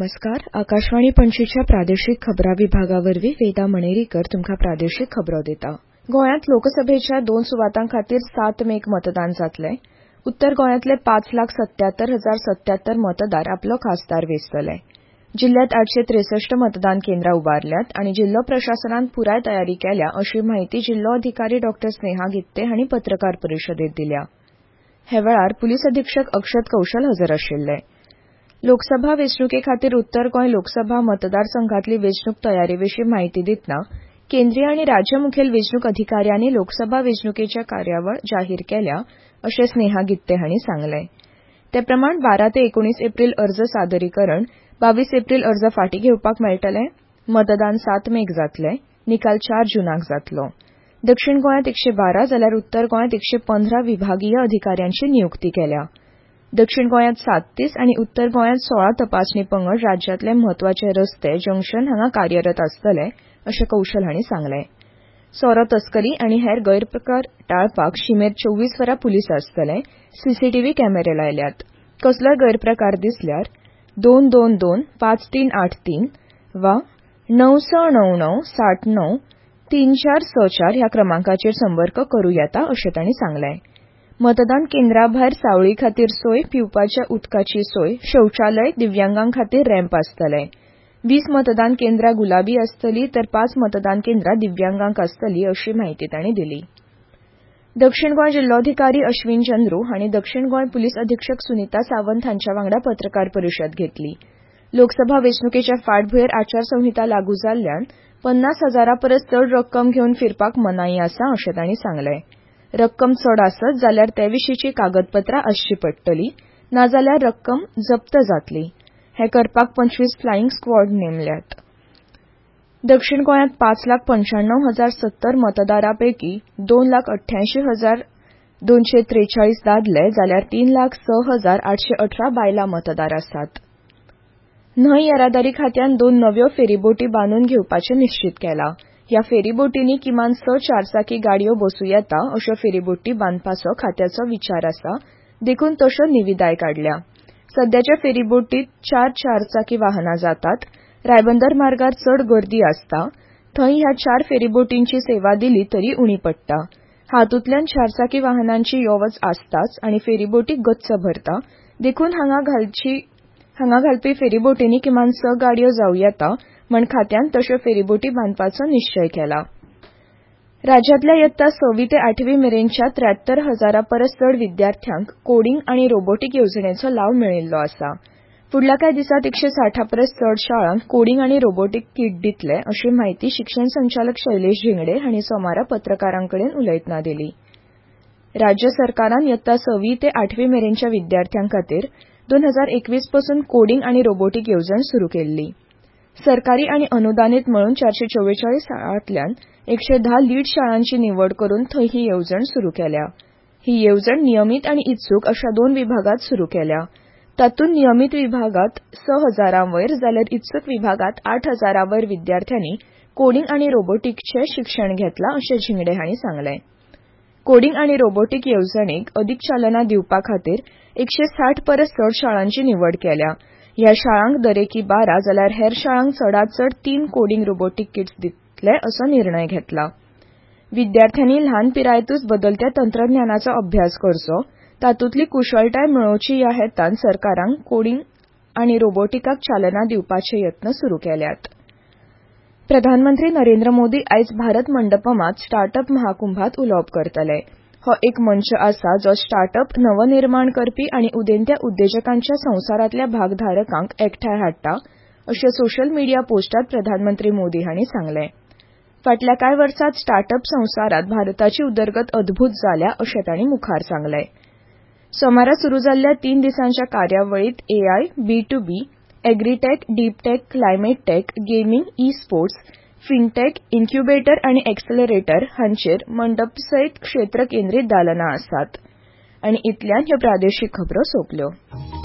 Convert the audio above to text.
नमस्कार. आकाशवाणी पणजीच्या प्रादेशीक खबरां विभागावरवीं वेदा मणेरीकर तुमकां प्रादेशीक खबरो दिता. गोंयांत लोकसभेच्या 2 सुवातांखातीर 7 मेक मतदान जातलें. उत्तर गोंयांतले 5,77,077 मतदार आपलो खासदार वेंचतले. जिल्ह्यात 863 मतदान केंद्रां उबारल्यात आनी जिल्हो प्रशासनान पुराय तयारी केल्या अशी माहिती जिल्हो अधिकारी डॉ. स्नेहा गित्ते हांणी पत्रकार परिशदेंत दिल्या. हे वेळार पुलीस अधीक्षक अक्षत कौशल हजर आशिल्ले. लोकसभा वेंचणुके खातीर उत्तर गोंय लोकसभा मतदारसंघातली वेंचणूक तयारेविशीं माहिती दितना केंद्रीय आनी राज्य मुखेल वेंचणूक अधिकाऱ्यांनी लोकसभा वेंचणुकेची कार्यावळ जाहीर केल्या अशें स्नेहा गित्ते हांणी सांगलें. ते प्रमाण 12 ते 19 एप्रील अर्ज सादरीकरण, 22 एप्रील अर्ज फाटीं घेवपाक मेळटले. मतदान 7 मेक जातलें. निकाल 4 जूनाक जातलो. दक्षिण गोंयांत 112 जाल्यार उत्तर गोंयांत 115 विभागीय अधिकाऱ्यांची नियुक्ती केल्या. दक्षिण गोंयांत 37 आनी उत्तर गोंयांत 16 तपासणी पंगड राज्यांतले म्हत्वाचे रस्ते, जंक्शन हांगा कार्यरत आसतले अशें कौशल हांणी सांगलें. सोरो तस्करी आनी हेर गैरप्रकार टाळपाक शीमेर 24 वरां पुलीस आसतले. सीसीटीव्ही कॅमेरे लायल्यात. कसलोय गैरप्रकार दिसल्यार 222-5383 वा 9699693464 ह्या क्रमांकाचेर संपर्क करूं येता अशें तांणी सांगलें. मतदान केंद्रा भायर सावळी खातीर सोय, पिवपाच्या उदकाची सोय, शौचालय, दिव्यांगां खातीर रॅम्प आसतले. 20 मतदान केंद्रां गुलाबी आसतली तर 5 मतदान केंद्रां दिव्यांगांक आसतली अशी माहिती तांणी दिली. दक्षिण गोंय जिल्लोधिकारी अश्विन चंद्रू हांणी दक्षिण गोंय पुलीस अधीक्षक सुनीता सावंत हांच्या वांगडा पत्रकार परिशद घेतली. लोकसभा वेंचणुकेच्या फाटभुंयेर आचारसंहिता लागू जाल्ल्यान 50,000 परस चड रक्कम घेवन फिरपाक मनाई आसा अशें तांणी सांगलें. रक्कम चड आसत जाल्यार ते विशींची कागदपत्रां आसची पडटली, नाजाल्यार रक्कम जप्त जातली. हे करपाक 25 फ्लायिंग स्क्वॉड नेमल्यात. दक्षिण गोंयांत 5,95,070 मतदारांपैकी 2,88,243 दादले जाल्यार 3,06,818 बायलां मतदार आसात. न्हंय येरादारी खात्यान 2 नव्यो फेरीबोटी बांदून घेवपाचें निश्चित केलां. ह्या फेरीबोटींनी किमान 6 चारचाकी गाडयो बसूं येता अश्यो फेरीबोटी बांदपाचो खात्याचो विचार आसा, देखून तश्यो निविदाय काडल्या. सध्याच्या फेरीबोटींत 4 चारचाकी वाहनां जातात. रायबंदर मार्गार चड गर्दी आसता. थंय ह्या 4 फेरीबोटींची सेवा दिली तरी उणी पडटा. हातूंतल्यान चारचाकी वाहनांची येवच आसताच आनी फेरीबोटी गच्च भरता. देखून हांगा घालपी फेरीबोटींनी किमान 6 गाडयो जावं येता म्हण खात्यान तश्यो फेरीबोटी बांदपाचो निश्चय केला. राज्यांतल्या इयत्ता 6वी ते 8वी मेरेनच्या 73,000 परस चड विद्यार्थ्यांक कोडिंग आनी रोबोटीक येवजणेचो लाव मेळिल्लो आसा. फुडल्या कांय दिसांत 160 परस चड शाळांक कोडिंग आनी रोबोटीक किट दितले अशी माहिती शिक्षण संचालक शैलेश झिंगडे हांणी सोमारा पत्रकारांकडेन उलयतना दिली. राज्य सरकारान इयत्ता 6वी ते 8वी मेरेनच्या विद्यार्थ्यांखातीर 2021 पासून कोडिंग आनी रोबोटीक येवजण सुरू केल्ली. सरकारी आनी अनुदानीत मेळून 444 शाळांतल्यान 110 लीड शाळांची निवड करून थंय ही येवजण सुरू केल्या. ही येवजण नियमीत आनी इत्सूक अशा 2 विभागांत सुरू केल्या. तातूंत नियमीत विभागांत 6,000 वयर जाल्यार इत्सूक विभागांत 8,000 वयर विद्यार्थ्यांनी कोडिंग आनी रोबोटीकचे शिक्षण घेतलां अशें झिंगडे हांणी सांगलें. कोडिंग आनी रोबोटीक येवजणेक अदीक चालना दिवपा खातीर 160 परस चड शाळांची निवड केल्या. ह्या शाळांक दरेकी 12 जाल्यार हेर शाळांक चडांत चड 3 कोडिंग रोबोटीक किट्स दितले असो निर्णय घेतला. विद्यार्थ्यांनी ल्हान पिरायेतूच बदलत्या तंत्रज्ञानाचो अभ्यास करचो, तातूंतली कुशळटाय मेळोवची ह्या हेतान सरकारान कोडिंग आनी रोबोटिकाक चालना दिवपाचे यत्न सुरू केल्यात. प्रधानमंत्री नरेंद्र मोदी आयज भारत मंडपमांत स्टार्टअप महाकुंभात उलोवप करतले. हो एक मंच आसा जो स्टार्टअप, नवनिर्माण करपी आनी उदेंत्या उद्देजकांच्या संवसारांतल्या भागधारकांक एकठांय हाडटा अशें सोशल मिडिया पोस्टांत प्रधानमंत्री मोदी हांणी सांगलें. फाटल्या कांय वर्सांत स्टार्टअप संवसारांत भारताची उदरगत अदभूत जाल्या अशें तांणी मुखार सांगलें. सोमारा सुरू जाल्ल्या 3 दिसांच्या कार्यावळींत AI, B2B, agritech, deeptech, climate tech, gaming, esports, fintech, incubator आनी एक्सेलरेटर हांचेर मंडप सयत क्षेत्र केंद्रीत दालनां आसात. आनी इतल्यान ह्यो प्रादेशीक खबरो सोंपल्यो.